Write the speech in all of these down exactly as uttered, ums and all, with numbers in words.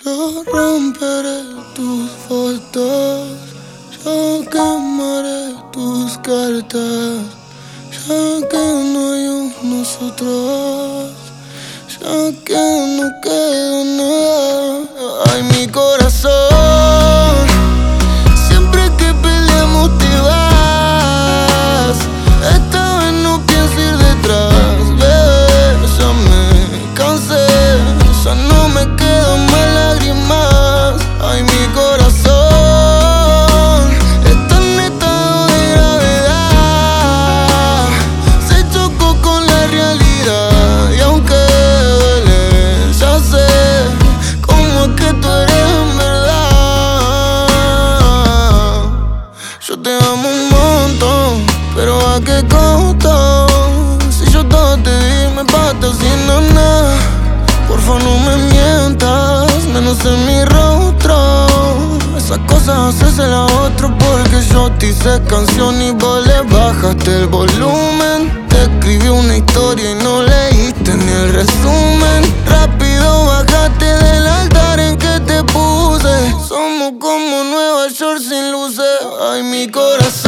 Yo romperé tus fotos, yo quemaré tus cartas, ya que no hay un nosotros, ya que no queda nada. Ay, mi corazón, siempre que peleamos te vas. Esta vez no pienso ir detrás, bebé, ya me cansé, ya no me quedan más lágrimas. Ay, mi corazón está en estado de gravedad, se chocó con la realidad. Y aunque duele, ya sé cómo es que tú eres en verdad. Yo te amo un montón, pero ¿a qué costo? Si yo todo te di, me pata haciendo nada. Porfa, no me mientas, menos en mi rostro. Esas cosas haces a otro, porque yo te hice canción y vos le bajaste el volumen. Te escribí una historia y no leíste ni el resumen. Rápido bajaste del altar en que te puse. Somos como Nueva York sin luces. Ay, mi corazón,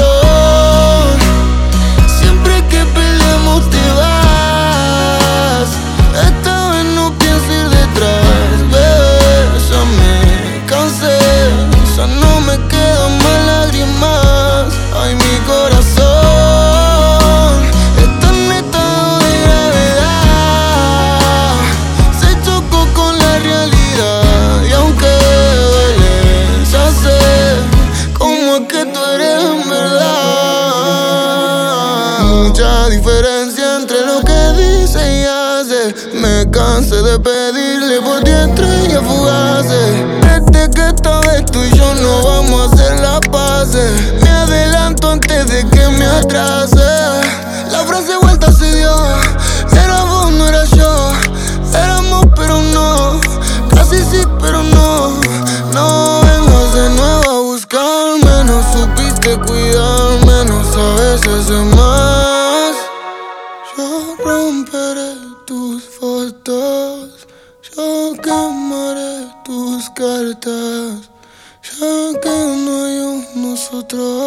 siempre que peleamos te vas. Esta vez no pienso ir detrás, bebé, ya me cansé, ya no me quedan más lágrimas. Ay, mi corazón está en estado de gravedad, se chocó con la realidad. Y aunque duele, ya sé cómo es que tú eres en verdad. Mucha diferencia entre lo que dice y hace. Me cansé de pedirle por ti estrellas fugaces. Desde que esta vez tú y yo no vamos a hacer las paces, me adelanto antes de que me atrase. La frase vuelta se dio, era vos, no era yo. Éramos pero no, casi sí pero no. No vengas de nuevo a buscarme, no supiste cuidarme, no sabes hacer más. Yo romperé tus fotos, yo quemaré tus cartas, ya que no hay un nosotros.